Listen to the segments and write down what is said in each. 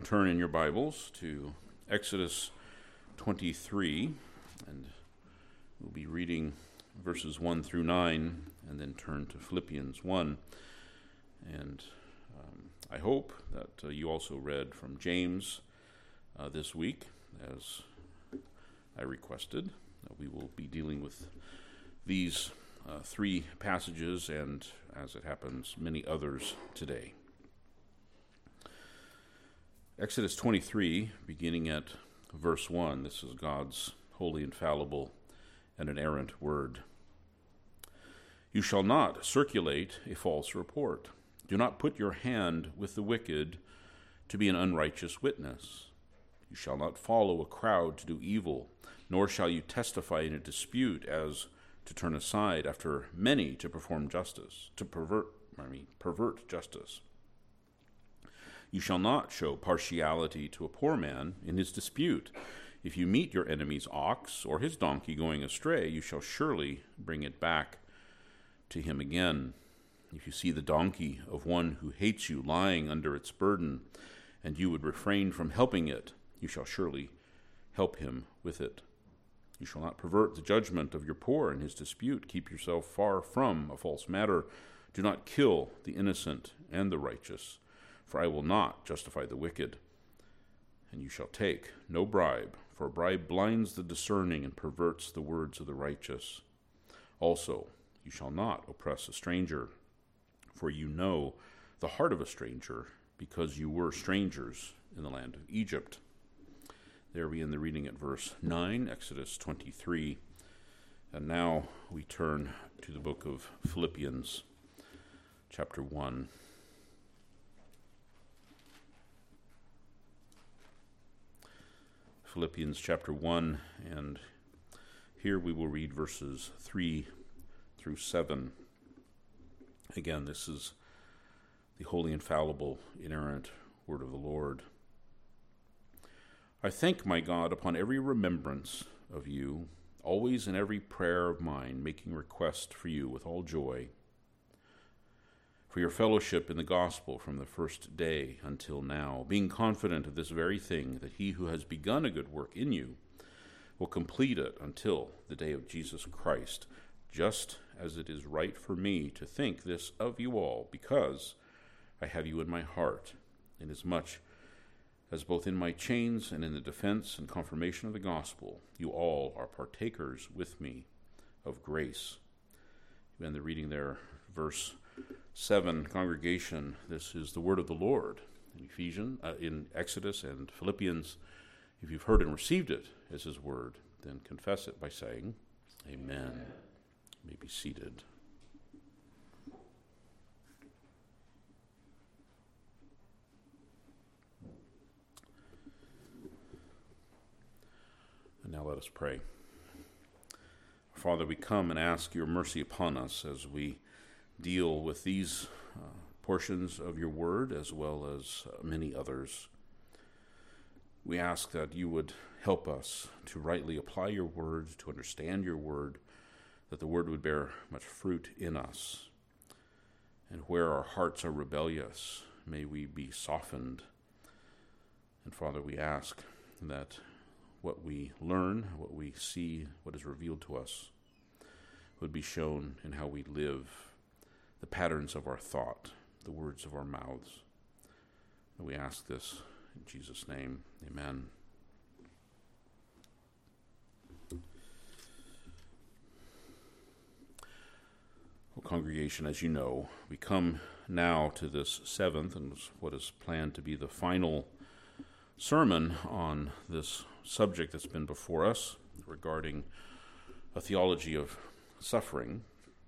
turn in your Bibles to Exodus 23, and we'll be reading verses 1 through 9, and then turn to Philippians 1. And I hope that you also read from James this week, as I requested. We will be dealing with these three passages, and as it happens, many others today. Exodus 23, beginning at verse 1, this is God's holy, infallible, and inerrant word. You shall not circulate a false report. Do not put your hand with the wicked to be an unrighteous witness. You shall not follow a crowd to do evil, nor shall you testify in a dispute as to turn aside after many to perform justice, to pervert justice. You shall not show partiality to a poor man in his dispute. If you meet your enemy's ox or his donkey going astray, you shall surely bring it back to him again. If you see the donkey of one who hates you lying under its burden, and you would refrain from helping it, you shall surely help him with it. You shall not pervert the judgment of your poor in his dispute. Keep yourself far from a false matter. Do not kill the innocent and the righteous, for I will not justify the wicked. And you shall take no bribe, for a bribe blinds the discerning and perverts the words of the righteous. Also, you shall not oppress a stranger, for you know the heart of a stranger, because you were strangers in the land of Egypt. There we end the reading at verse 9, Exodus 23. And now we turn to the book of Philippians, chapter 1. Philippians chapter 1, and here we will read verses 3 through 7. Again, this is the holy, infallible, inerrant word of the Lord. I thank my God upon every remembrance of you, always in every prayer of mine, making request for you with all joy, for your fellowship in the gospel from the first day until now, being confident of this very thing, that he who has begun a good work in you will complete it until the day of Jesus Christ, just as it is right for me to think this of you all, because I have you in my heart, inasmuch as both in my chains and in the defense and confirmation of the gospel, you all are partakers with me of grace. And the reading there, verse 7, congregation, this is the word of the Lord. In Exodus and Philippians, if you've heard and received it as his word, then confess it by saying, Amen. You may be seated. And now let us pray. Father, we come and ask your mercy upon us as we deal with these portions of your word as well as many others. We ask that you would help us to rightly apply your word, to understand your word, that the word would bear much fruit in us. And where our hearts are rebellious, may we be softened. And Father, we ask that what we learn, what we see, what is revealed to us, would be shown in how we live, the patterns of our thought, the words of our mouths. And we ask this in Jesus' name. Amen. Well, congregation, as you know, we come now to this seventh and what is planned to be the final sermon on this subject that's been before us regarding a theology of suffering.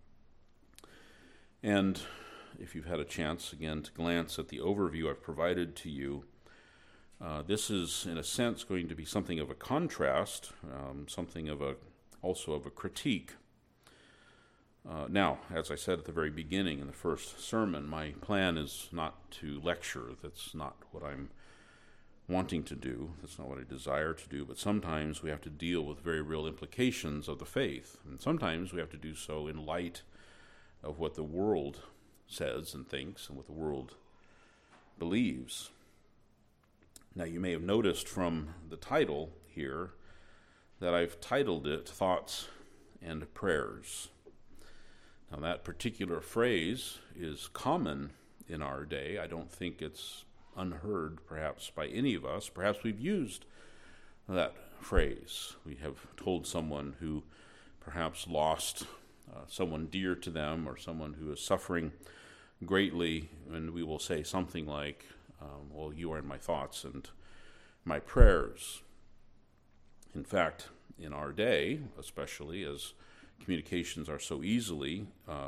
And if you've had a chance, again, to glance at the overview I've provided to you, this is, in a sense, going to be something of a contrast, something of also of a critique. Now, as I said at the very beginning in the first sermon, my plan is not to lecture. That's not what I'm wanting to do. That's not what I desire to do. But sometimes we have to deal with very real implications of the faith. And sometimes we have to do so in light of what the world says and thinks and what the world believes. Now, you may have noticed from the title here that I've titled it Thoughts and Prayers. Now, that particular phrase is common in our day. I don't think it's unheard, perhaps, by any of us. Perhaps we've used that phrase. We have told someone who perhaps lost someone dear to them, or someone who is suffering greatly, and we will say something like, well, you are in my thoughts and my prayers. In fact, in our day, especially as communications are so easy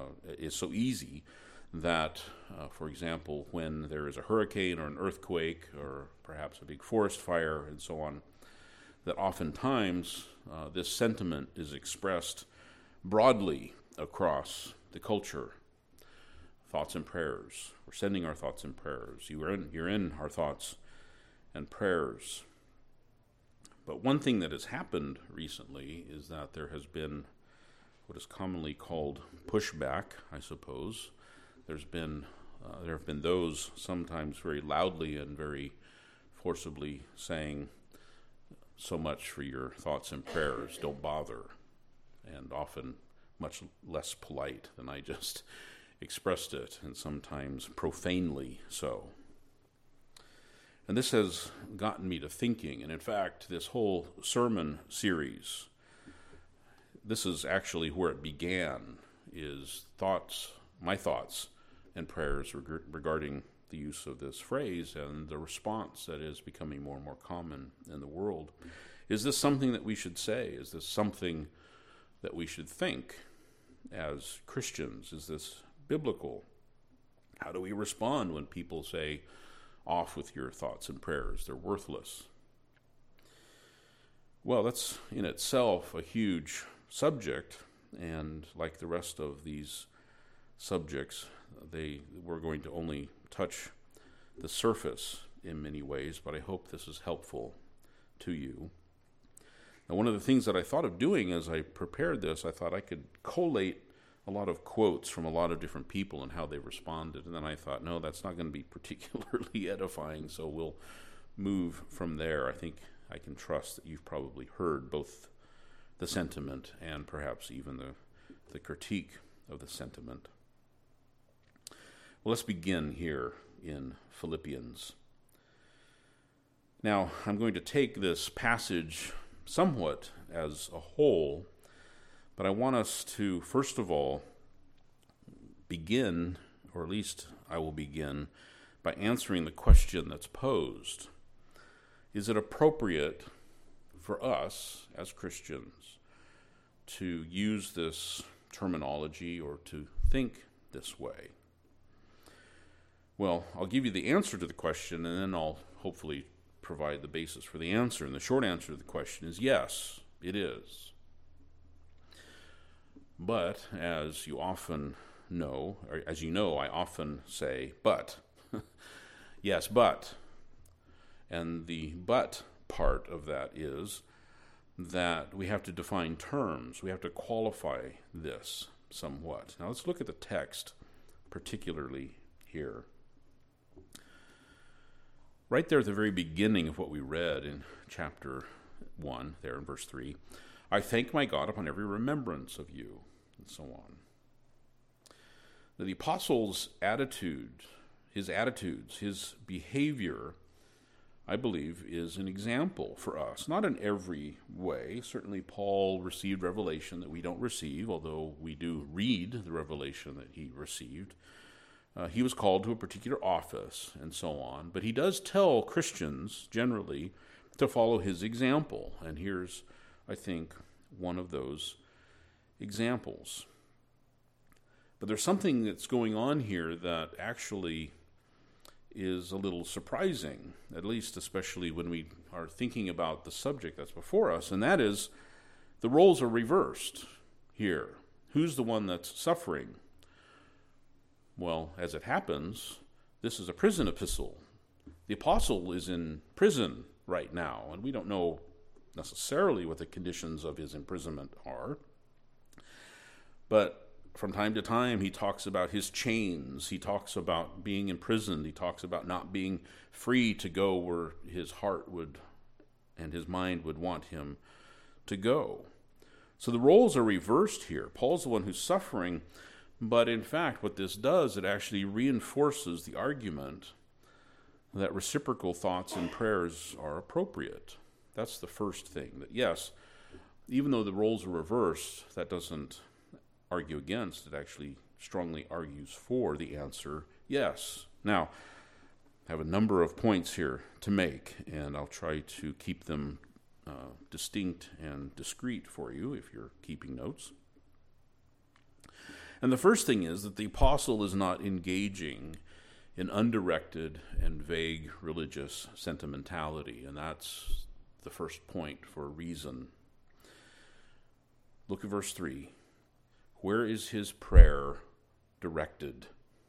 that, for example, when there is a hurricane or an earthquake or perhaps a big forest fire and so on, that oftentimes this sentiment is expressed broadly across the culture. Thoughts and prayers. We're sending our thoughts and prayers. You're in our thoughts and prayers. But one thing that has happened recently is that there has been what is commonly called pushback, I suppose. There have been those sometimes very loudly and very forcibly saying, so much for your thoughts and prayers, don't bother, and often much less polite than I just expressed it, and sometimes profanely so. And this has gotten me to thinking, and in fact, this whole sermon series, this is actually where it began, is my thoughts and prayers regarding the use of this phrase and the response that is becoming more and more common in the world. Is this something that we should say? Is this something that we should think as Christians? Is this biblical? How do we respond when people say, off with your thoughts and prayers, they're worthless? Well, that's in itself a huge subject, and like the rest of these subjects, we're going to only touch the surface in many ways, but I hope this is helpful to you. Now, one of the things that I thought of doing as I prepared this, I thought I could collate a lot of quotes from a lot of different people and how they responded, and then I thought, no, that's not going to be particularly edifying, so we'll move from there. I think I can trust that you've probably heard both the sentiment and perhaps even the critique of the sentiment. Well, let's begin here in Philippians. Now, I'm going to take this passage somewhat as a whole, but I want us to, first of all, begin, or at least I will begin, by answering the question that's posed. Is it appropriate for us as Christians to use this terminology or to think this way? Well, I'll give you the answer to the question, and then I'll hopefully provide the basis for the answer. And the short answer to the question is yes, it is. But as you often know, or as you know, I often say, but. Yes, but. And the but part of that is that we have to define terms. We have to qualify this somewhat. Now let's look at the text, particularly here. Right there at the very beginning of what we read in chapter 1, there in verse 3, I thank my God upon every remembrance of you, and so on. Now, the apostle's attitudes, his behavior, I believe, is an example for us. Not in every way. Certainly Paul received revelation that we don't receive, although we do read the revelation that he received. He was called to a particular office and so on. But he does tell Christians, generally, to follow his example. And here's, I think, one of those examples. But there's something that's going on here that actually is a little surprising, at least especially when we are thinking about the subject that's before us, and that is the roles are reversed here. Who's the one that's suffering? Well, as it happens, this is a prison epistle. The apostle is in prison right now, and we don't know necessarily what the conditions of his imprisonment are. But From time to time, he talks about his chains. He talks about being imprisoned. He talks about not being free to go where his heart would and his mind would want him to go. So the roles are reversed here. Paul's the one who's suffering, but in fact, what this does, it actually reinforces the argument that reciprocal thoughts and prayers are appropriate. That's the first thing. That yes, even though the roles are reversed, that doesn't argue against. It actually strongly argues for the answer yes. Now, I have a number of points here to make, and I'll try to keep them distinct and discreet for you if you're keeping notes. And the first thing is that the apostle is not engaging in undirected and vague religious sentimentality, and that's the first point for a reason. Look at verse 3. Where is his prayer directed?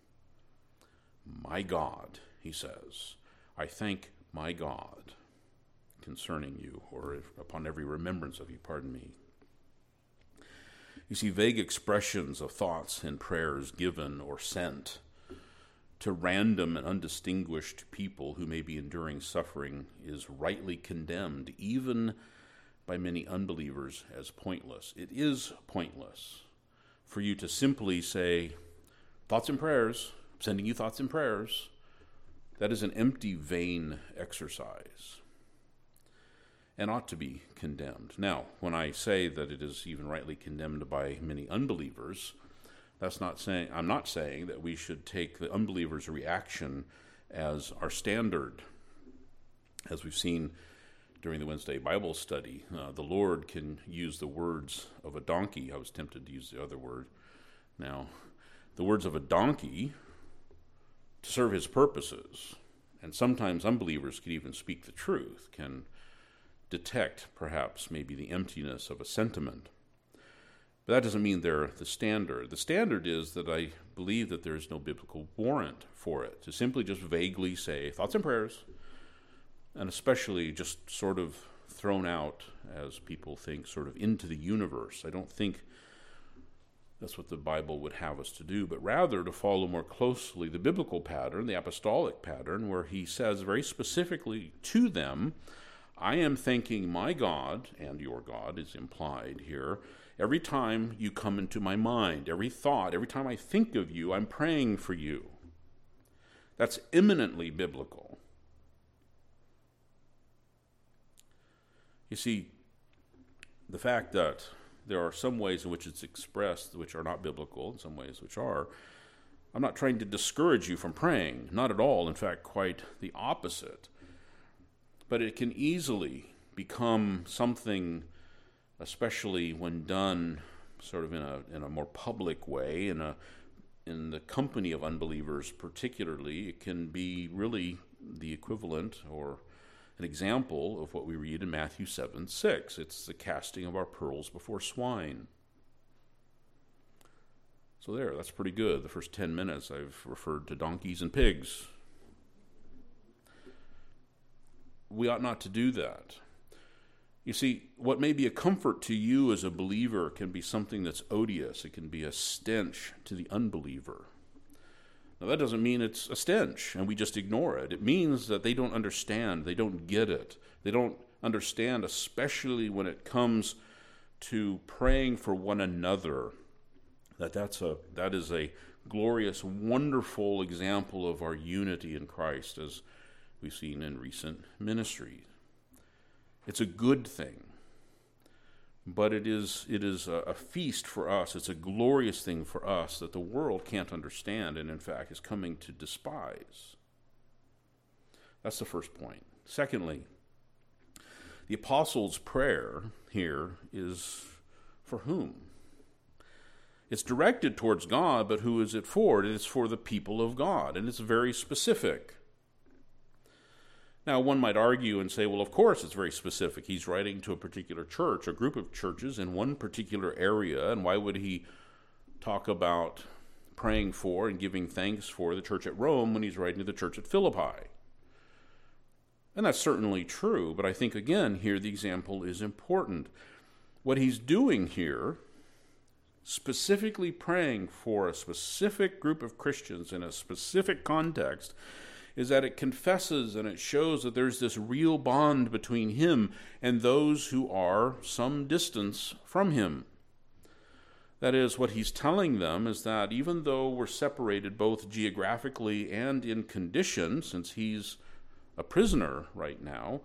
My God, he says, I thank my God concerning you, or upon every remembrance of you, pardon me. You see, vague expressions of thoughts and prayers given or sent to random and undistinguished people who may be enduring suffering is rightly condemned, even by many unbelievers, as pointless. It is pointless for you to simply say, thoughts and prayers, I'm sending you thoughts and prayers. That is an empty, vain exercise and ought to be condemned. Now, when I say that it is even rightly condemned by many unbelievers, I'm not saying that we should take the unbeliever's reaction as our standard. As we've seen during the Wednesday Bible study, the Lord can use the words of a donkey. I was tempted to use the other word. Now, the words of a donkey to serve his purposes. And sometimes unbelievers can even speak the truth, can detect perhaps maybe the emptiness of a sentiment. But that doesn't mean they're the standard. The standard is that I believe that there is no biblical warrant for it, to simply just vaguely say thoughts and prayers, and especially just sort of thrown out, as people think, sort of into the universe. I don't think that's what the Bible would have us to do, but rather to follow more closely the biblical pattern, the apostolic pattern, where he says very specifically to them, I am thanking my God, and your God is implied here, every time you come into my mind, every thought, every time I think of you, I'm praying for you. That's eminently biblical. You see, the fact that there are some ways in which it's expressed which are not biblical, and some ways which are, I'm not trying to discourage you from praying, not at all, in fact, quite the opposite. But it can easily become something, especially when done sort of in a more public way, in the company of unbelievers particularly, it can be really the equivalent or an example of what we read in Matthew 7:6. It's the casting of our pearls before swine. So that's pretty good. The first 10 minutes I've referred to donkeys and pigs. We ought not to do that. You see, what may be a comfort to you as a believer can be something that's odious. It can be a stench to the unbeliever. Now, that doesn't mean it's a stench and we just ignore it. It means that they don't understand. They don't get it. They don't understand, especially when it comes to praying for one another, that is a glorious, wonderful example of our unity in Christ, as we've seen in recent ministry. It's a good thing, but it is a feast for us. It's a glorious thing for us that the world can't understand and, in fact, is coming to despise. That's the first point. Secondly, the apostles' prayer here is for whom? It's directed towards God, but who is it for? It is for the people of God, and it's very specific. Now, one might argue and say, well, of course it's very specific. He's writing to a particular church, a group of churches in one particular area, and why would he talk about praying for and giving thanks for the church at Rome when he's writing to the church at Philippi? And that's certainly true, but I think, again, here the example is important. What he's doing here, specifically praying for a specific group of Christians in a specific context, is that it confesses and it shows that there's this real bond between him and those who are some distance from him. That is, what he's telling them is that even though we're separated both geographically and in condition, since he's a prisoner right now,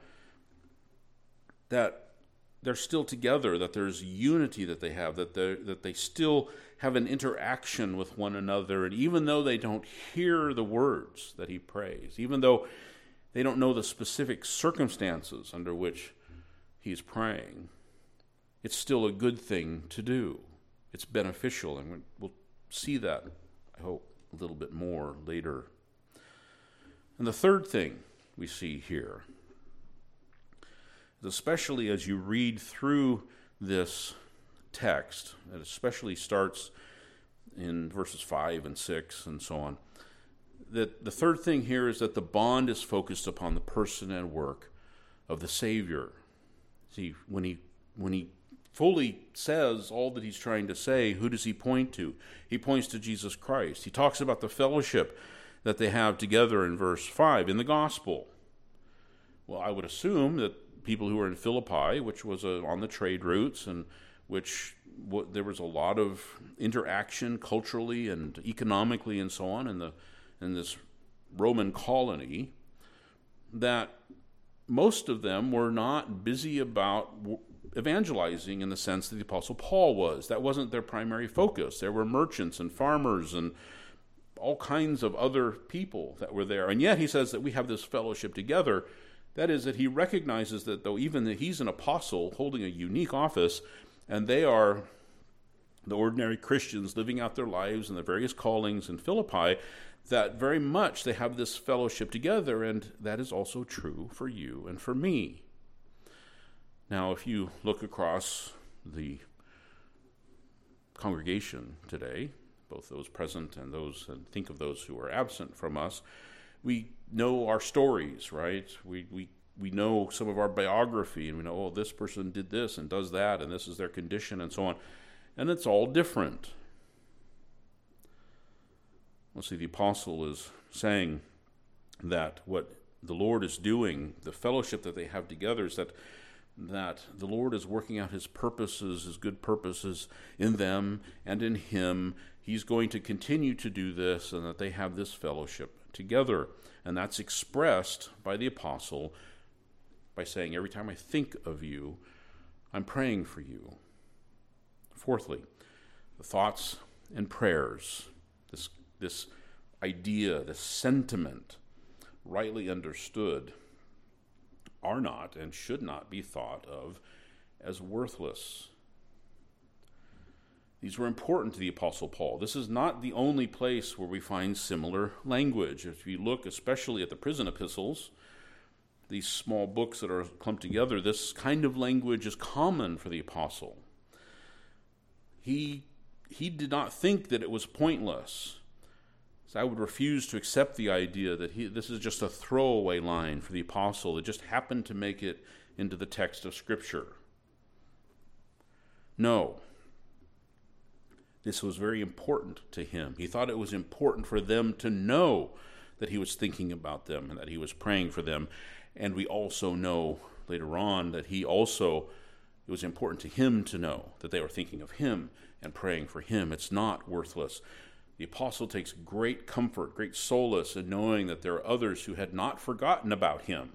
that they're still together, that there's unity that they have, that they still have an interaction with one another. And even though they don't hear the words that he prays, even though they don't know the specific circumstances under which he's praying, it's still a good thing to do. It's beneficial, and we'll see that, I hope, a little bit more later. And the third thing we see here, especially as you read through this text, it especially starts in verses 5 and 6 and so on, that the third thing here is that the bond is focused upon the person and work of the Savior. See, when he fully says all that he's trying to say, who does he point to? He points to Jesus Christ. He talks about the fellowship that they have together in verse 5 in the gospel. Well, I would assume that people who were in Philippi, which was on the trade routes, and which there was a lot of interaction culturally and economically and so on in this Roman colony, that most of them were not busy about evangelizing in the sense that the Apostle Paul was. That wasn't their primary focus. There were merchants and farmers and all kinds of other people that were there. And yet he says that we have this fellowship together. That is, that he recognizes that though even that he's an apostle holding a unique office, and they are the ordinary Christians living out their lives in the various callings in Philippi, that very much they have this fellowship together, and that is also true for you and for me. Now, if you look across the congregation today, both those present and think of those who are absent from us, we know our stories, right? We know some of our biography, and we know, oh, this person did this and does that, and this is their condition, and so on. And it's all different. Well, see, the apostle is saying that what the Lord is doing, the fellowship that they have together, is that the Lord is working out his purposes, his good purposes in them and in him. He's going to continue to do this, and that they have this fellowship together. And that's expressed by the apostle by saying, every time I think of you, I'm praying for you. Fourthly, the thoughts and prayers, this idea, this sentiment, rightly understood, are not and should not be thought of as worthless. These were important to the Apostle Paul. This is not the only place where we find similar language. If you look especially at the prison epistles, these small books that are clumped together, this kind of language is common for the apostle. He did not think that it was pointless. So I would refuse to accept the idea that this is just a throwaway line for the apostle that just happened to make it into the text of Scripture. No. This was very important to him. He thought it was important for them to know that he was thinking about them and that he was praying for them. And we also know later on that it was important to him to know that they were thinking of him and praying for him. It's not worthless. The apostle takes great comfort, great solace in knowing that there are others who had not forgotten about him.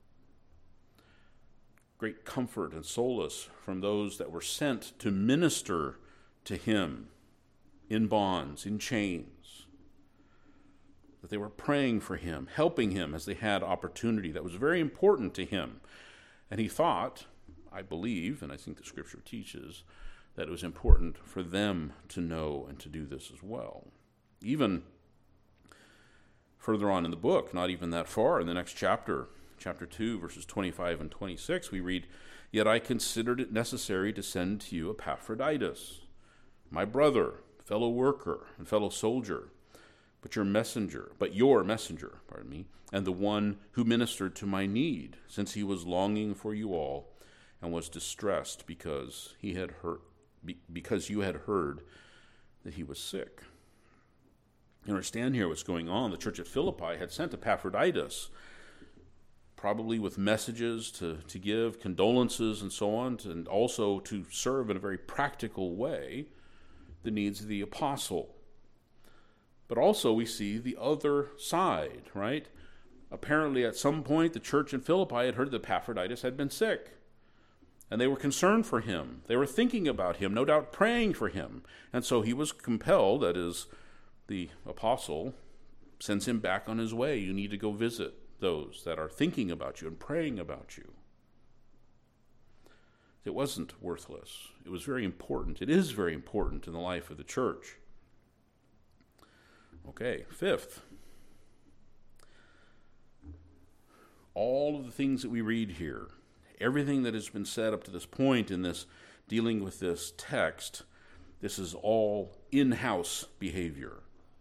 Great comfort and solace from those that were sent to minister to him in bonds, in chains. That they were praying for him, helping him as they had opportunity. That was very important to him. And he thought, I believe, and I think the Scripture teaches, that it was important for them to know and to do this as well. Even further on in the book, not even that far, in the next chapter 2, verses 25 and 26, we read, "Yet I considered it necessary to send to you Epaphroditus, my brother, fellow worker, and fellow soldier, but your messenger, and the one who ministered to my need, since he was longing for you all, and was distressed because he had because you had heard that he was sick. You understand here what's going on. The church at Philippi had sent Epaphroditus, probably with messages to give, condolences and so on, and also to serve in a very practical way the needs of the apostle. But also we see the other side, right? Apparently at some point the church in Philippi had heard that Epaphroditus had been sick. And they were concerned for him. They were thinking about him, no doubt praying for him. And so he was compelled, that is, the apostle sends him back on his way. You need to go visit those that are thinking about you and praying about you. It wasn't worthless. It was very important. It is very important in the life of the church. Okay, fifth. All of the things that we read here, everything that has been said up to this point in this dealing with this text, this is all in-house behavior.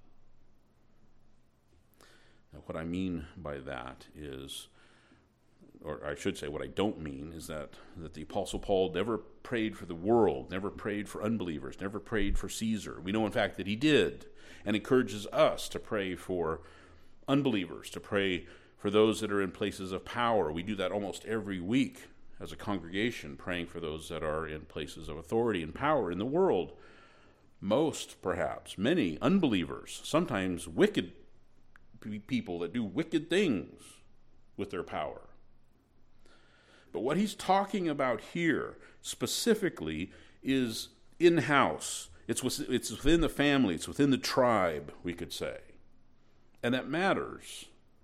Now, what I mean by that is, or I should say what I don't mean, is that the Apostle Paul never prayed for the world, never prayed for unbelievers, never prayed for Caesar. We know, in fact, that he did, and encourages us to pray for unbelievers, to pray for those that are in places of power. We do that almost every week as a congregation, praying for those that are in places of authority and power in the world. Most, perhaps, many unbelievers, sometimes wicked people that do wicked things with their power. But what he's talking about here specifically is in-house. It's within the family. It's within the tribe, we could say. And that matters.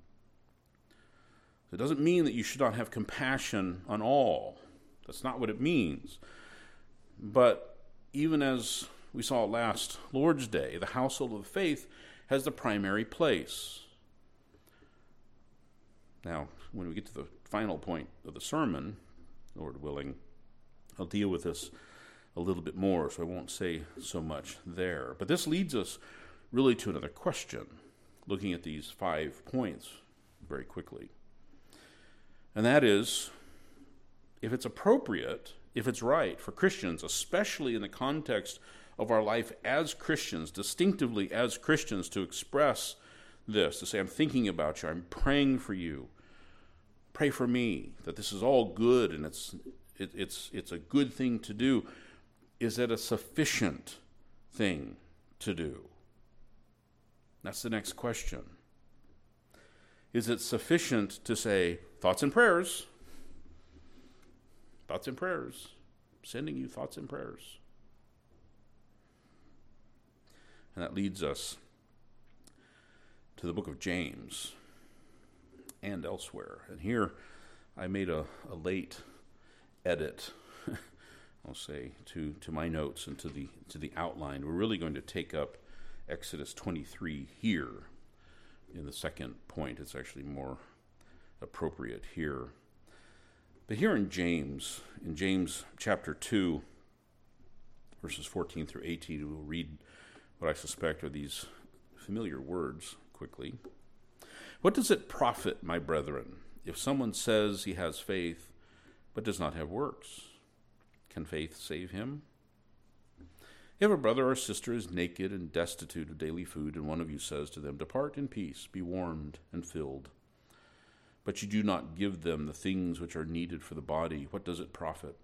It doesn't mean that you should not have compassion on all. That's not what it means. But even as we saw last Lord's Day, the household of faith has the primary place. Now, when we get to the final point of the sermon, Lord willing, I'll deal with this a little bit more, so I won't say so much there. But this leads us really to another question, looking at these 5 points very quickly. And that is, if it's appropriate, if it's right for Christians, especially in the context of our life as Christians, distinctively as Christians, to express this, to say, I'm thinking about you, I'm praying for you, pray for me, that this is all good and it's a good thing to do. Is it a sufficient thing to do? That's the next question. Is it sufficient to say, thoughts and prayers, sending you thoughts and prayers? And that leads us to the book of James and elsewhere. And here I made a late edit, I'll say, to my notes and to the outline. We're really going to take up Exodus 23 here in the second point. It's actually more appropriate here. But here in James chapter 2, verses 14 through 18, we'll read what I suspect are these familiar words quickly. What does it profit, my brethren, if someone says he has faith but does not have works? Can faith save him? If a brother or sister is naked and destitute of daily food, and one of you says to them, depart in peace, be warmed and filled, but you do not give them the things which are needed for the body, what does it profit?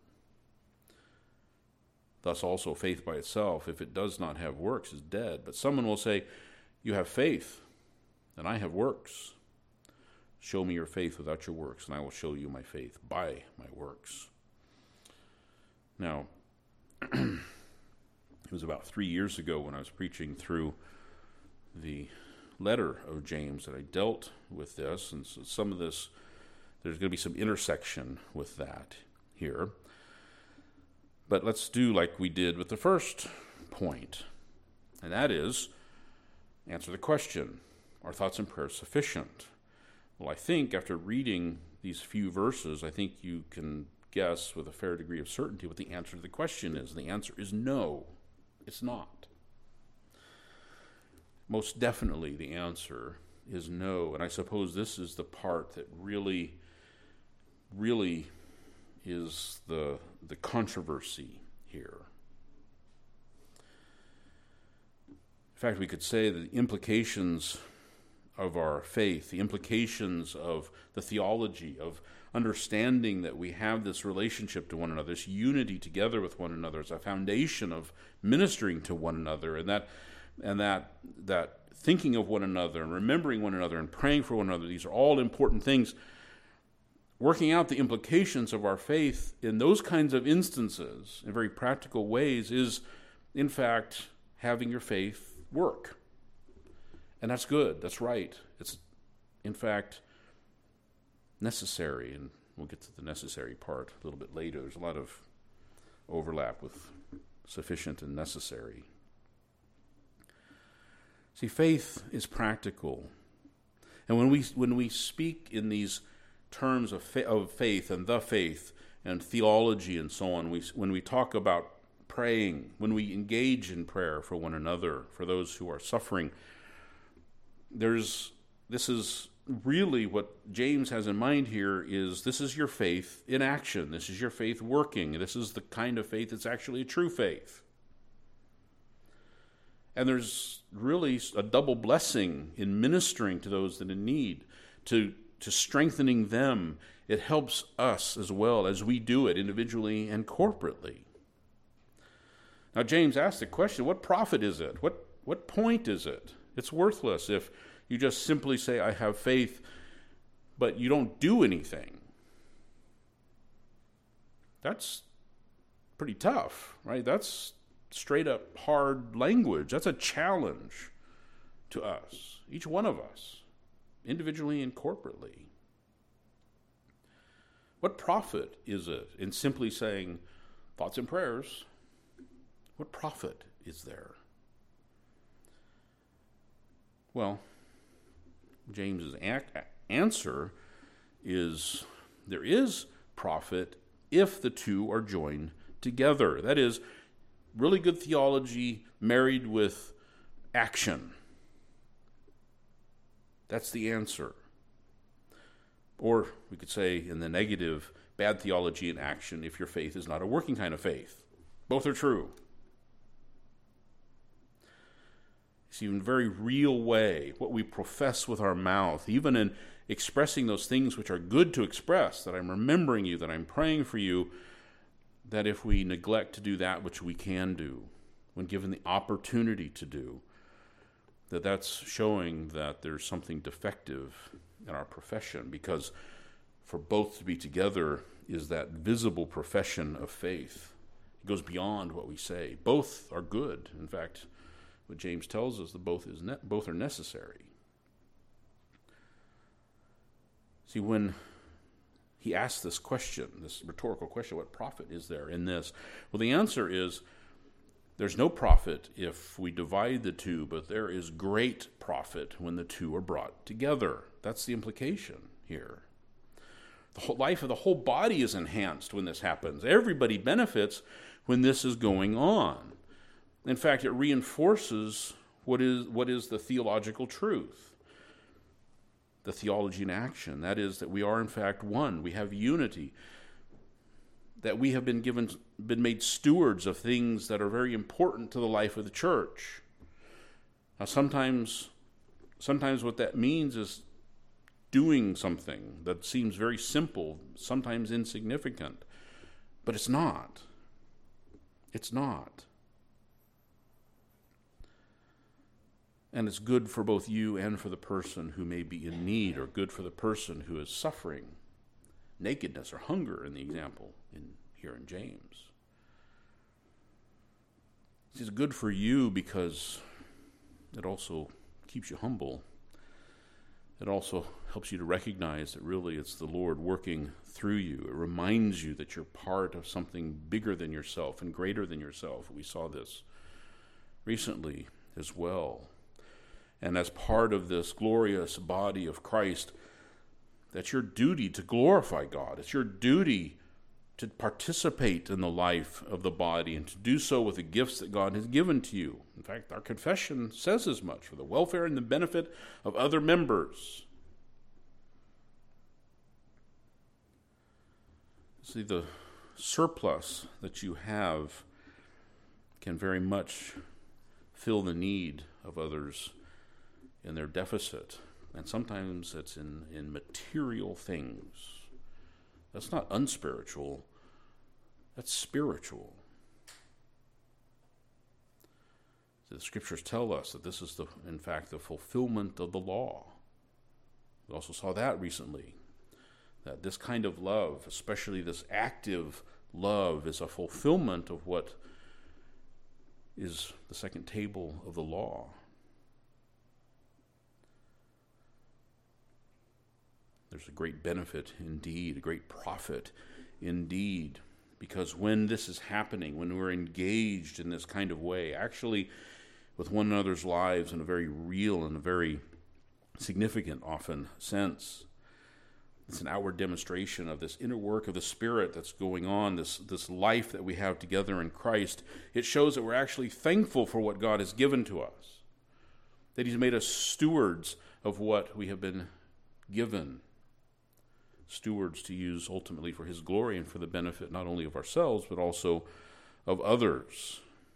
Thus also faith by itself, if it does not have works, is dead. But someone will say, you have faith, and I have works. Show me your faith without your works, and I will show you my faith by my works. Now, it was about 3 years ago when I was preaching through the letter of James that I dealt with this, and so some of this, there's going to be some intersection with that here. But let's do like we did with the first point, and that is, answer the question, are thoughts and prayers sufficient? Well, I think after reading these few verses, I think you can guess with a fair degree of certainty what the answer to the question is. The answer is no, it's not. Most definitely the answer is no, and I suppose this is the part that really is the controversy here. fact, we could say that the implications of our faith, the implications of the theology, of understanding that we have this relationship to one another, this unity together with one another, as a foundation of ministering to one another, and that thinking of one another and remembering one another and praying for one another, these are all important things. Working out the implications of our faith in those kinds of instances, in very practical ways, is, in fact, having your faith work. And that's good. That's right. It's, in fact, necessary. And we'll get to the necessary part a little bit later. There's a lot of overlap with sufficient and necessary. See, faith is practical. And when we speak in these terms of faith and the faith and theology and so on, when we talk about praying, when we engage in prayer for one another, for those who are suffering, this is really what James has in mind here. This is your faith in action. This is your faith working. This is the kind of faith that's actually a true faith. And there's really a double blessing in ministering to those that are in need, to strengthening them. It helps us as well as we do it individually and corporately. Now, James asked the question, what profit is it? What point is it? It's worthless if you just simply say, I have faith, but you don't do anything. That's pretty tough, right? That's straight up hard language. That's a challenge to us, each one of us, individually and corporately. What profit is it in simply saying thoughts and prayers? What profit is there? Well, James's answer is there is profit if the two are joined together. That is, really good theology married with action. That's the answer. Or we could say in the negative, bad theology and action if your faith is not a working kind of faith. Both are true. See, in a very real way, what we profess with our mouth, even in expressing those things which are good to express, that I'm remembering you, that I'm praying for you, that if we neglect to do that which we can do, when given the opportunity to do, that's showing that there's something defective in our profession, because for both to be together is that visible profession of faith. It goes beyond what we say. Both are good. In fact, what James tells us, that both are necessary. See, when he asks this question, this rhetorical question, what profit is there in this? Well, the answer is there's no profit if we divide the two, but there is great profit when the two are brought together. That's the implication here. The whole life of the whole body is enhanced when this happens. Everybody benefits when this is going on. In fact, it reinforces what is the theological truth. The theology in action. That is, that we are in fact one. We have unity. That we have been made stewards of things that are very important to the life of the church. Now, sometimes what that means is doing something that seems very simple, sometimes insignificant, but it's not. It's not. And it's good for both you and for the person who may be in need, or good for the person who is suffering nakedness or hunger, in the example here in James. It's good for you because it also keeps you humble. It also helps you to recognize that really it's the Lord working through you. It reminds you that you're part of something bigger than yourself and greater than yourself. We saw this recently as well. And as part of this glorious body of Christ, that's your duty to glorify God. It's your duty to participate in the life of the body and to do so with the gifts that God has given to you. In fact, our confession says as much, for the welfare and the benefit of other members. See, the surplus that you have can very much fill the need of others in their deficit. And sometimes it's in material things. That's not unspiritual. That's spiritual. The scriptures tell us that this is, in fact, the fulfillment of the law. We also saw that recently, that this kind of love, especially this active love, is a fulfillment of what is the second table of the law. There's a great benefit indeed, a great profit indeed, because when this is happening, when we're engaged in this kind of way, actually with one another's lives in a very real and a very significant, often, sense, it's an outward demonstration of this inner work of the Spirit that's going on, this life that we have together in Christ. It shows that we're actually thankful for what God has given to us, that He's made us stewards of what we have been given, stewards to use ultimately for His glory and for the benefit not only of ourselves, but also of others.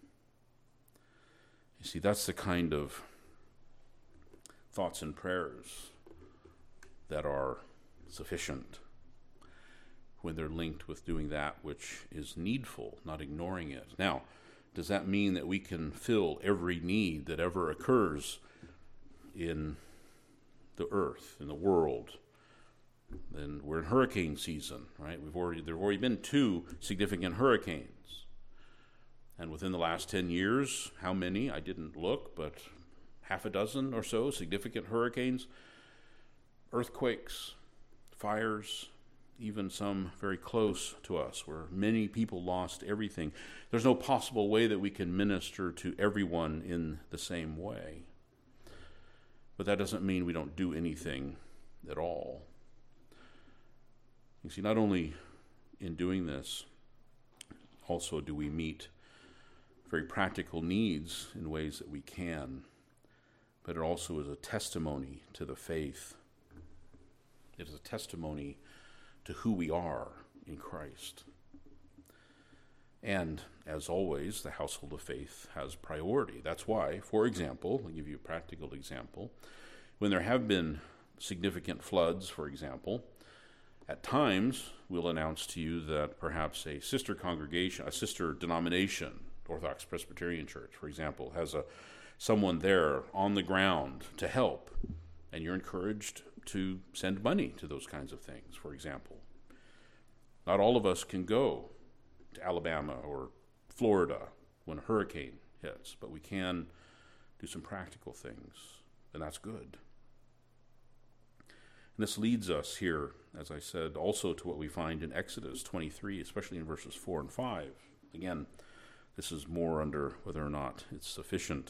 You see, that's the kind of thoughts and prayers that are sufficient when they're linked with doing that which is needful, not ignoring it. Now, does that mean that we can fill every need that ever occurs in the earth, in the world? Then we're in hurricane season, right? There have already been 2 significant hurricanes. And within the last 10 years, how many? I didn't look, but half a dozen or so significant hurricanes, earthquakes, fires, even some very close to us, where many people lost everything. There's no possible way that we can minister to everyone in the same way. But that doesn't mean we don't do anything at all. You see, not only in doing this, also do we meet very practical needs in ways that we can, but it also is a testimony to the faith. It is a testimony to who we are in Christ. And, as always, the household of faith has priority. That's why, for example, I'll give you a practical example. When there have been significant floods, for example, at times we'll announce to you that perhaps a sister congregation, a sister denomination, Orthodox Presbyterian Church, for example, has someone there on the ground to help. And you're encouraged to send money to those kinds of things, for example. Not all of us can go to Alabama or Florida when a hurricane hits, but we can do some practical things, and that's good. And this leads us here, as I said, also to what we find in Exodus 23, especially in verses 4 and 5. Again, this is more under whether or not it's sufficient.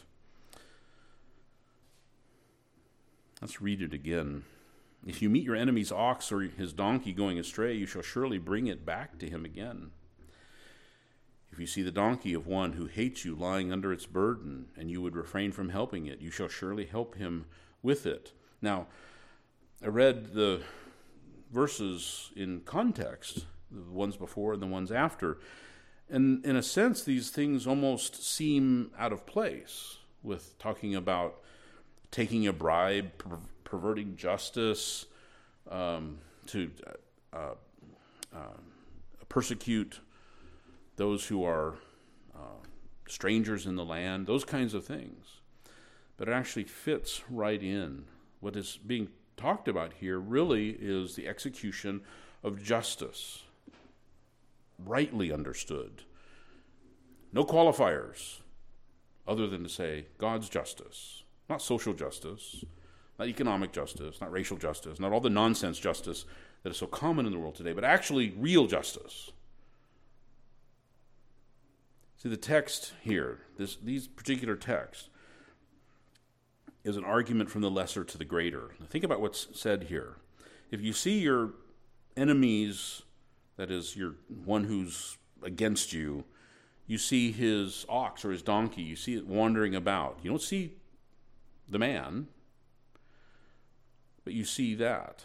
Let's read it again. If you meet your enemy's ox or his donkey going astray, you shall surely bring it back to him again. If you see the donkey of one who hates you lying under its burden, and you would refrain from helping it, you shall surely help him with it. Now, I read the verses in context, the ones before and the ones after, and in a sense, these things almost seem out of place with talking about taking a bribe, perverting justice, to persecute those who are strangers in the land, those kinds of things. But it actually fits right in. What is being talked about here really is the execution of justice, rightly understood. No qualifiers other than to say God's justice, not social justice, not economic justice, not racial justice, not all the nonsense justice that is so common in the world today, but actually real justice. See, the text here, these particular texts, is an argument from the lesser to the greater. Now, think about what's said here. If you see your enemies, that is, your one who's against you, you see his ox or his donkey, you see it wandering about. You don't see the man, but you see that.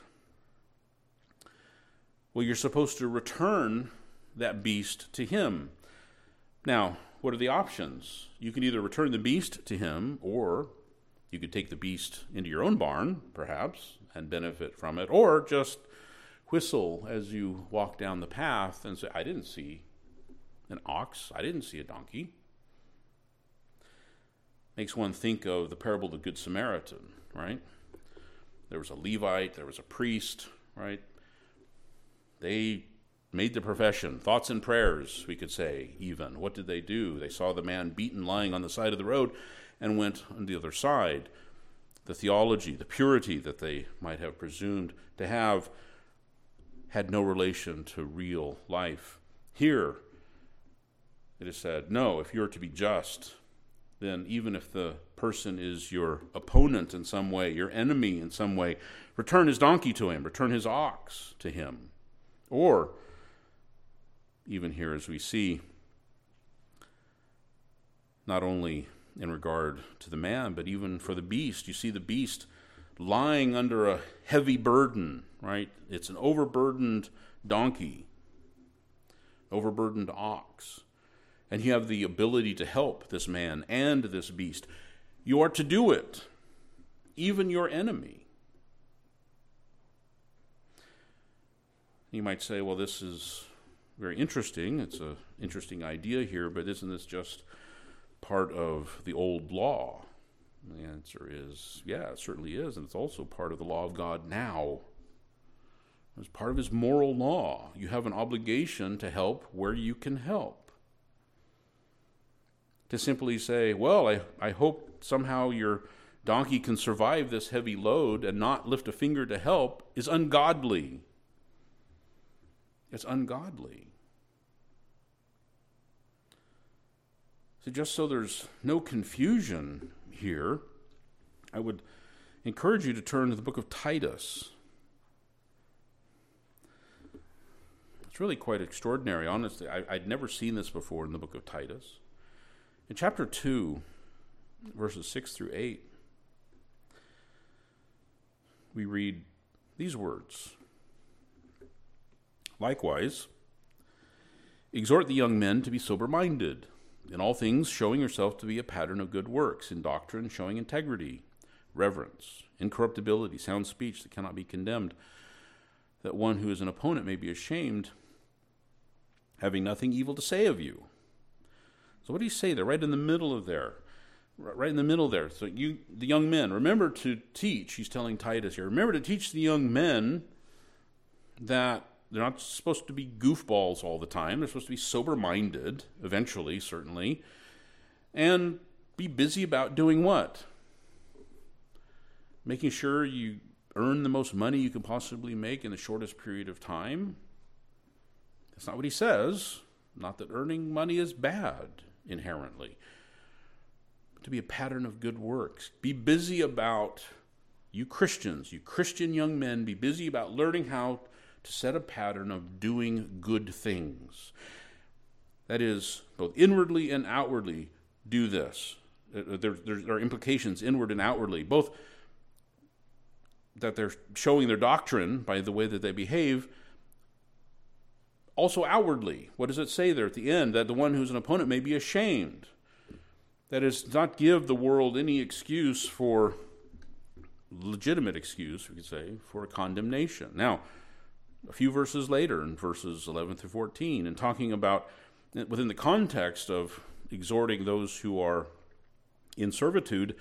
Well, you're supposed to return that beast to him. Now, what are the options? You can either return the beast to him, or You could take the beast into your own barn, perhaps, and benefit from it, or just whistle as you walk down the path and say, I didn't see an ox, I didn't see a donkey. Makes one think of the parable of the Good Samaritan, right? There was a Levite, there was a priest, right? They made the profession, thoughts and prayers, we could say, even. What did they do? They saw the man beaten, lying on the side of the road, and went on the other side. The theology, the purity that they might have presumed to have had no relation to real life. Here, it is said, no, if you're to be just, then even if the person is your opponent in some way, your enemy in some way, return his donkey to him, return his ox to him. Or, even here as we see, not only in regard to the man, but even for the beast. You see the beast lying under a heavy burden, right? It's an overburdened donkey, overburdened ox. And you have the ability to help this man and this beast. You are to do it, even your enemy. You might say, well, this is very interesting. It's an interesting idea here, but isn't this just part of the old law? The answer is, yeah, it certainly is, and it's also part of the law of God now. It's part of his moral law. You have an obligation to help where you can help. To simply say, well, I hope somehow your donkey can survive this heavy load and not lift a finger to help is ungodly. It's ungodly. So just so there's no confusion here, I would encourage you to turn to the book of Titus. It's really quite extraordinary, honestly. I'd never seen this before in the book of Titus. In chapter 2, verses 6 through 8, we read these words. Likewise, exhort the young men to be sober-minded, in all things showing yourself to be a pattern of good works, in doctrine showing integrity, reverence, incorruptibility, sound speech that cannot be condemned, that one who is an opponent may be ashamed, having nothing evil to say of you. So what do you say there? Right in the middle of there. Right in the middle there. So you, the young men, remember to teach, he's telling Titus here, remember to teach the young men that they're not supposed to be goofballs all the time. They're supposed to be sober-minded, eventually, certainly, and be busy about doing what? Making sure you earn the most money you can possibly make in the shortest period of time. That's not what he says. Not that earning money is bad, inherently. But to be a pattern of good works. Be busy about, you Christians, you Christian young men, be busy about learning how to set a pattern of doing good things. That is, both inwardly and outwardly do this. There are implications inward and outwardly, both that they're showing their doctrine by the way that they behave, also outwardly. What does it say there at the end? That the one who's an opponent may be ashamed. That is, not give the world any excuse for, legitimate excuse, we could say, for condemnation. Now, a few verses later, in verses 11 through 14, and talking about, within the context of exhorting those who are in servitude,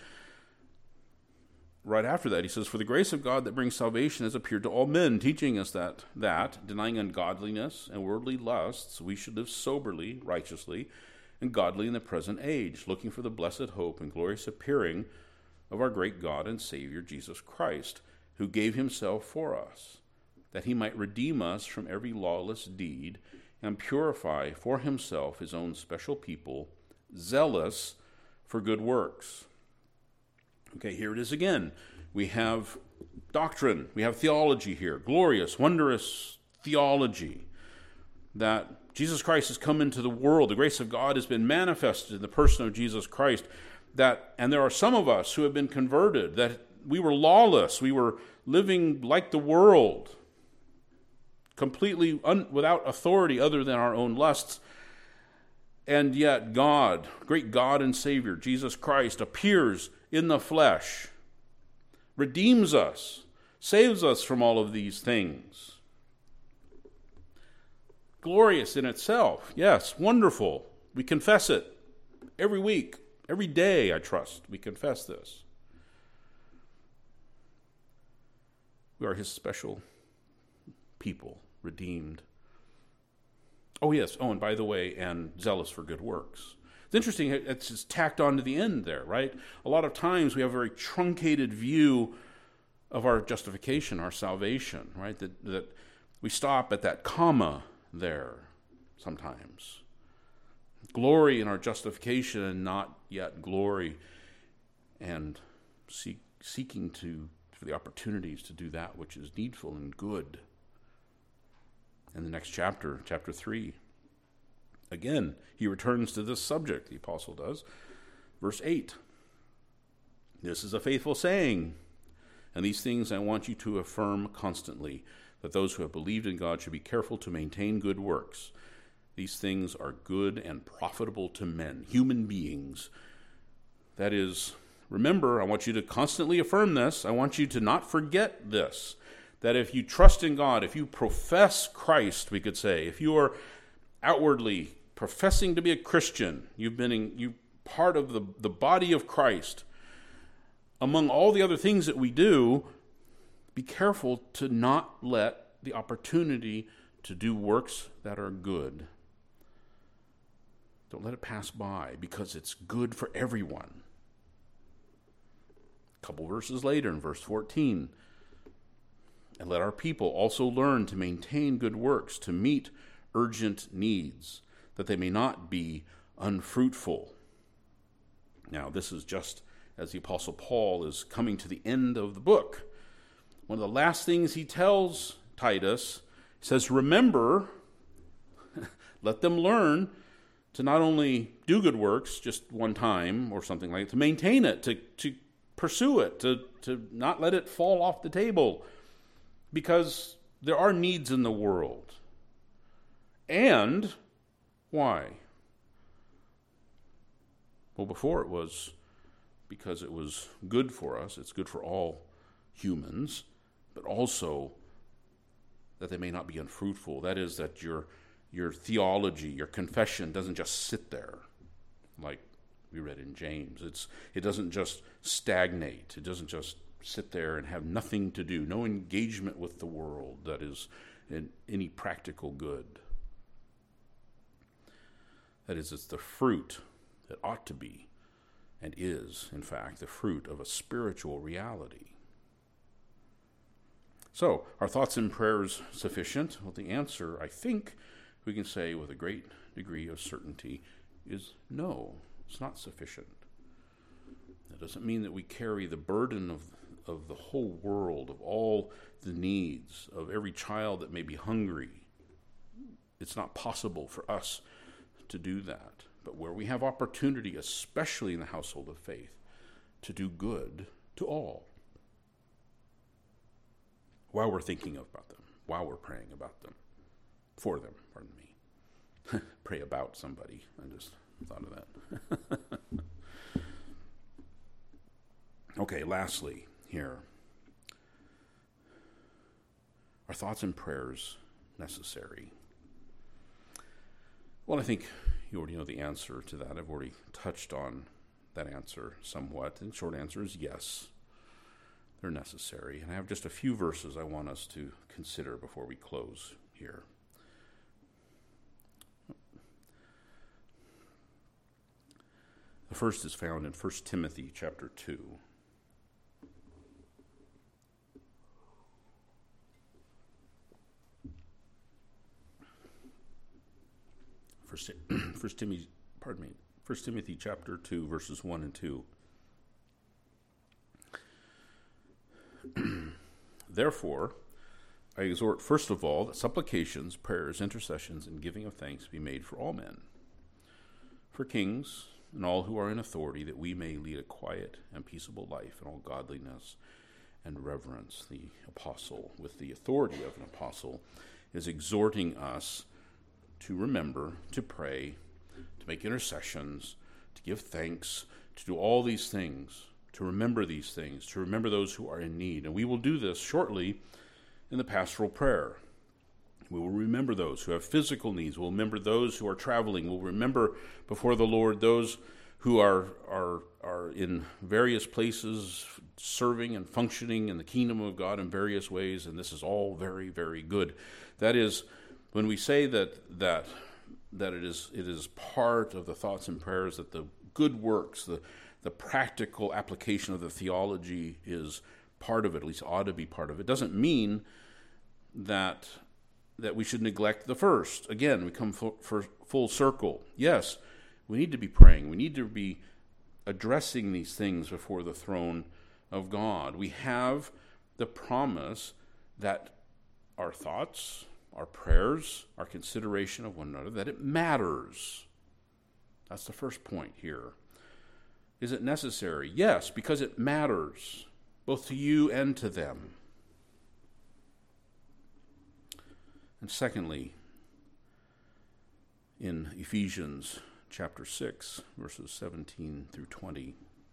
right after that, he says, for the grace of God that brings salvation has appeared to all men, teaching us that, denying ungodliness and worldly lusts, we should live soberly, righteously, and godly in the present age, looking for the blessed hope and glorious appearing of our great God and Savior, Jesus Christ, who gave himself for us, that he might redeem us from every lawless deed and purify for himself his own special people, zealous for good works. Okay, here it is again. We have doctrine, we have theology here, glorious, wondrous theology, that Jesus Christ has come into the world. The grace of God has been manifested in the person of Jesus Christ. And there are some of us who have been converted, that we were lawless, we were living like the world, completely without authority other than our own lusts. And yet God, great God and Savior, Jesus Christ, appears in the flesh, redeems us, saves us from all of these things. Glorious in itself. Yes, wonderful. We confess it every week, every day, I trust. We confess this. We are his special people, redeemed. Oh, yes. Oh, and by the way, and zealous for good works. It's interesting, it's just tacked on to the end there, right? A lot of times we have a very truncated view of our justification, our salvation, right? That we stop at that comma there sometimes. Glory in our justification and not yet glory, and seeking for the opportunities to do that which is needful and good. In the next chapter, chapter 3, again, he returns to this subject, the apostle does. Verse 8, this is a faithful saying, and these things I want you to affirm constantly, that those who have believed in God should be careful to maintain good works. These things are good and profitable to men, human beings. That is, remember, I want you to constantly affirm this. I want you to not forget this, that if you trust in God, if you profess Christ, we could say, if you are outwardly professing to be a Christian, you part of the body of Christ, among all the other things that we do, be careful to not let the opportunity to do works that are good. Don't let it pass by, because it's good for everyone. A couple verses later, in verse 14, and let our people also learn to maintain good works, to meet urgent needs, that they may not be unfruitful. Now, this is just as the Apostle Paul is coming to the end of the book. One of the last things he tells Titus, he says, remember, let them learn to not only do good works just one time or something like that, to maintain it, to pursue it, to not let it fall off the table, because there are needs in the world. And why? Well, before it was because it was good for us, it's good for all humans, but also that they may not be unfruitful. That is, that your theology, your confession doesn't just sit there like we read in James. It doesn't just stagnate. It doesn't just sit there and have nothing to do, no engagement with the world that is in any practical good. That is, it's the fruit that ought to be and is, in fact, the fruit of a spiritual reality. So, are thoughts and prayers sufficient? Well, the answer, I think, we can say with a great degree of certainty, is no, it's not sufficient. That doesn't mean that we carry the burden of the whole world, of all the needs, of every child that may be hungry. It's not possible for us to do that. But where we have opportunity, especially in the household of faith, to do good to all, while we're thinking about them, while we're praying about them, for them, pardon me. Pray about somebody. I just thought of that. Okay, lastly, here. Are thoughts and prayers necessary? Well, I think you already know the answer to that. I've already touched on that answer somewhat. And the short answer is yes, they're necessary. And I have just a few verses I want us to consider before we close here. The first is found in 1 Timothy chapter 2. 1 Timothy chapter 2, verses 1 and 2. Therefore, I exhort first of all that supplications, prayers, intercessions, and giving of thanks be made for all men, for kings and all who are in authority, that we may lead a quiet and peaceable life in all godliness and reverence. The apostle, with the authority of an apostle, is exhorting us to remember, to pray, to make intercessions, to give thanks, to do all these things to remember these things, to remember those who are in need. And we will do this shortly in the pastoral prayer. We will remember those who have physical needs. We'll remember those who are traveling. We'll remember before the Lord those who are in various places serving and functioning in the kingdom of God in various ways, and this is all very, very good. That is, when we say that it is part of the thoughts and prayers, that the good works, the practical application of the theology is part of it, at least ought to be part of it, doesn't mean that we should neglect the first. Again, we come for full circle. Yes, we need to be praying. We need to be addressing these things before the throne of God. We have the promise that our thoughts, our prayers, our consideration of one another, that it matters. That's the first point here. Is it necessary? Yes, because it matters, both to you and to them. And secondly, in Ephesians chapter 6, verses 17 through 20.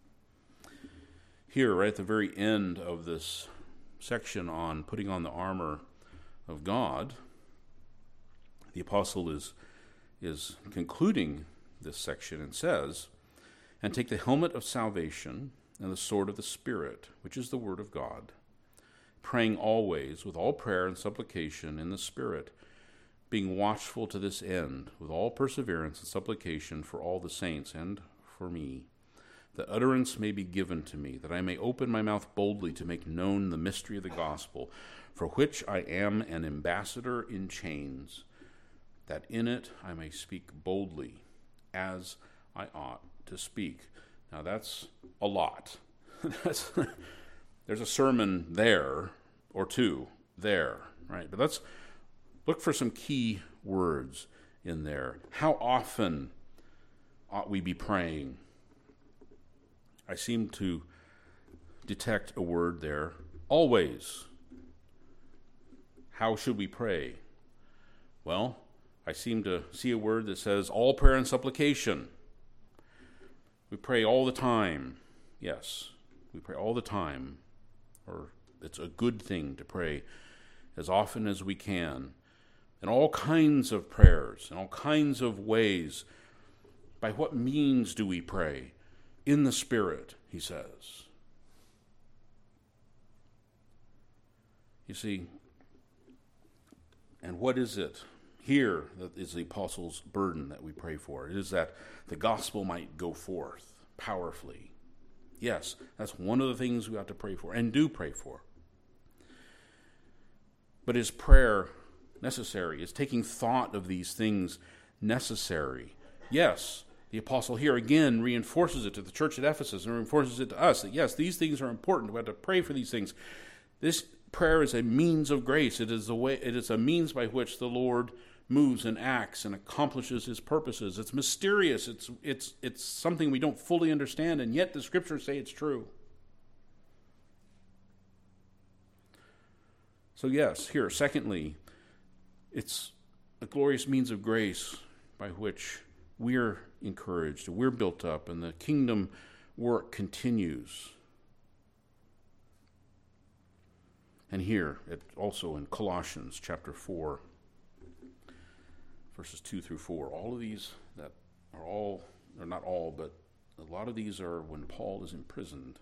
Here, right at the very end of this section on putting on the armor of God, the apostle is concluding this section and says, "And take the helmet of salvation and the sword of the Spirit, which is the word of God, praying always with all prayer and supplication in the Spirit, being watchful to this end, with all perseverance and supplication for all the saints and for me, that utterance may be given to me, that I may open my mouth boldly to make known the mystery of the gospel, for which I am an ambassador in chains, that in it I may speak boldly, as I ought to speak." Now that's a lot. There's a sermon there, or two there, right? But let's look for some key words in there. How often ought we be praying? I seem to detect a word there. Always. How should we pray? Well, I seem to see a word that says all prayer and supplication. We pray all the time. Yes, we pray all the time. Or it's a good thing to pray as often as we can. In all kinds of prayers, in all kinds of ways. By what means do we pray? In the Spirit, he says. You see, and what is it here that is the apostles' burden that we pray for? It is that the gospel might go forth powerfully. Yes, that's one of the things we ought to pray for, and do pray for. But is prayer necessary? Is taking thought of these things necessary? Yes, the apostle here again reinforces it to the church at Ephesus and reinforces it to us that yes, these things are important. We have to pray for these things. This prayer is a means of grace. It is a means by which the Lord moves and acts and accomplishes his purposes. It's mysterious. It's something we don't fully understand, and yet the scriptures say it's true. So yes, here, secondly, it's a glorious means of grace by which we're encouraged, we're built up, and the kingdom work continues. And here, also in Colossians chapter 4, verses 2 through 4, all of these that are all, or not all, but a lot of these are when Paul is imprisoned.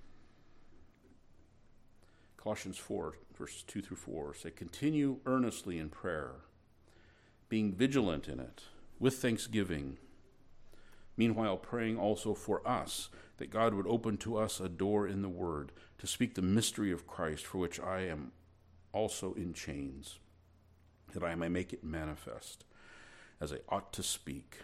Colossians 4, verses 2 through 4 say, "Continue earnestly in prayer, being vigilant in it, with thanksgiving. Meanwhile, praying also for us, that God would open to us a door in the word, to speak the mystery of Christ, for which I am also in chains, that I may make it manifest, as I ought to speak."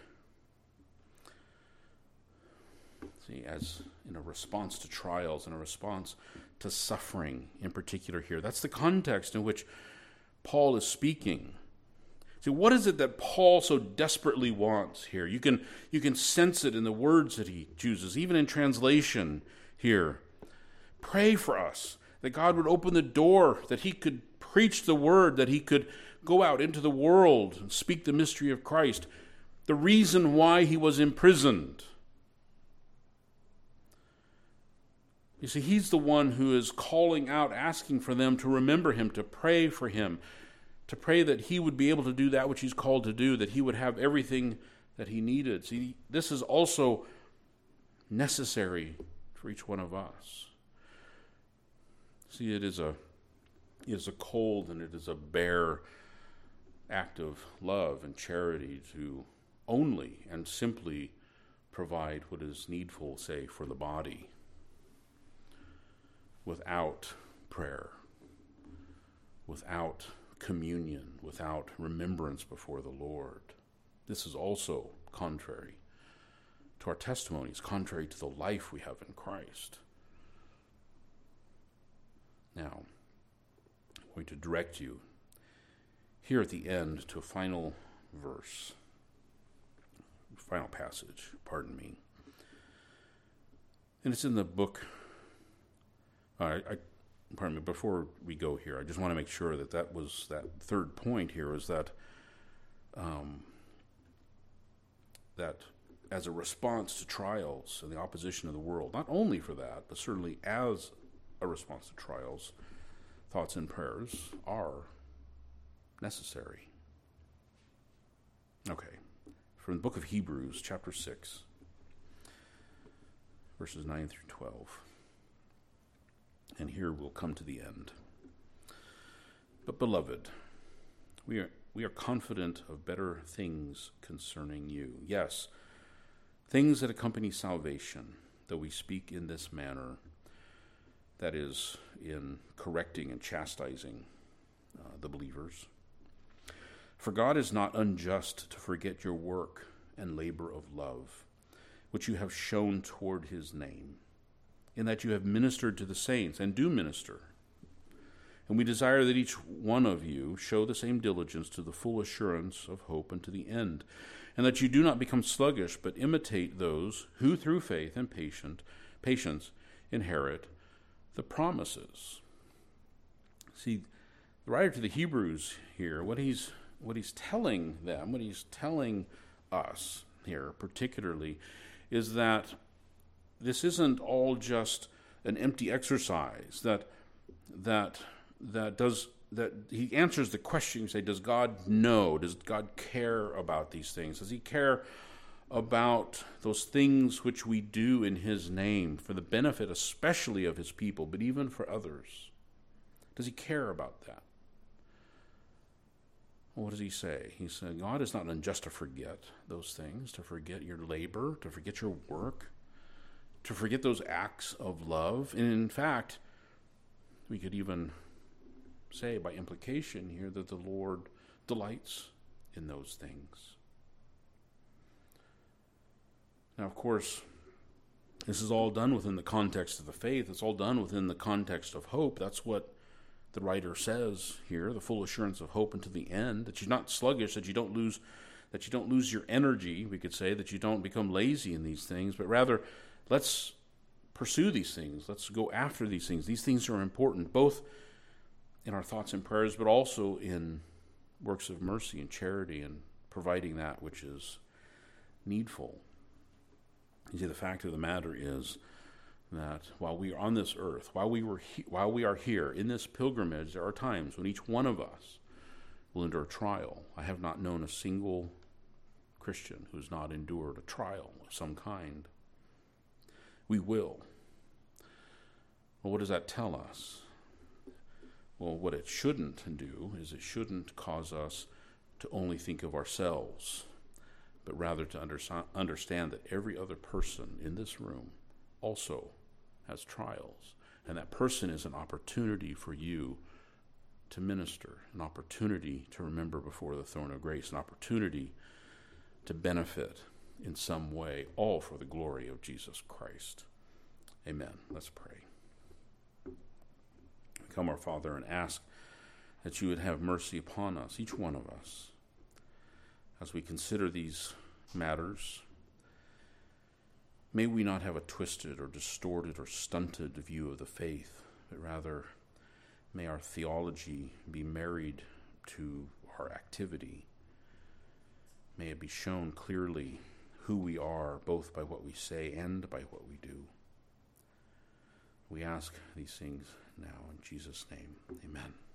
See, as in a response to trials, in a response to suffering in particular here. That's the context in which Paul is speaking. See, what is it that Paul so desperately wants here? You can sense it in the words that he chooses, even in translation here. Pray for us, that God would open the door, that he could preach the word, that he could go out into the world and speak the mystery of Christ. The reason why he was imprisoned. You see, he's the one who is calling out, asking for them to remember him, to pray for him, to pray that he would be able to do that which he's called to do, that he would have everything that he needed. See, this is also necessary for each one of us. See, it is a cold and it is a bare act of love and charity to only and simply provide what is needful, say, for the body, without prayer, without communion, without remembrance before the Lord. This is also contrary to our testimonies, contrary to the life we have in Christ. Now, I'm going to direct you here at the end to a final verse, final passage, pardon me. And it's in the book, pardon me, before we go here, I just want to make sure that that third point here is that that as a response to trials and the opposition of the world, not only for that, but certainly as a response to trials, thoughts and prayers are necessary. Okay, from the book of Hebrews, chapter 6, verses 9 through 12. And here we'll come to the end. But beloved, we are confident of better things concerning you. Yes, things that accompany salvation, though we speak in this manner, that is, in correcting and chastising the believers. For God is not unjust to forget your work and labor of love, which you have shown toward his name, in that you have ministered to the saints and do minister. And we desire that each one of you show the same diligence to the full assurance of hope unto the end, and that you do not become sluggish, but imitate those who through faith and patience inherit the promises. See, the writer to the Hebrews here, what he's telling them, what he's telling us here particularly, is that this isn't all just an empty exercise, that he answers the question, you say, does God know? Does God care about these things? Does he care about those things which we do in his name for the benefit especially of his people, but even for others? Does he care about that? Well, what does he say? He said, God is not unjust to forget those things, to forget your labor, to forget your work, to forget those acts of love. And in fact, we could even say by implication here that the Lord delights in those things. Now, of course, this is all done within the context of the faith. It's all done within the context of hope. That's what the writer says here, the full assurance of hope unto the end, that you're not sluggish, that you don't lose your energy, we could say, that you don't become lazy in these things, but rather let's pursue these things. Let's go after these things. These things are important, both in our thoughts and prayers, but also in works of mercy and charity and providing that which is needful. You see, the fact of the matter is that while we are on this earth, while we are here in this pilgrimage, there are times when each one of us will endure trial. I have not known a single Christian who has not endured a trial of some kind. We will. Well, what does that tell us? Well, what it shouldn't do is it shouldn't cause us to only think of ourselves, but rather to understand that every other person in this room also has trials, and that person is an opportunity for you to minister, an opportunity to remember before the throne of grace, an opportunity to benefit in some way, all for the glory of Jesus Christ. Amen. Let's pray. Come, our Father, and ask that you would have mercy upon us, each one of us, as we consider these matters. May we not have a twisted or distorted or stunted view of the faith, but rather may our theology be married to our activity. May it be shown clearly who we are, both by what we say and by what we do. We ask these things now in Jesus' name. Amen.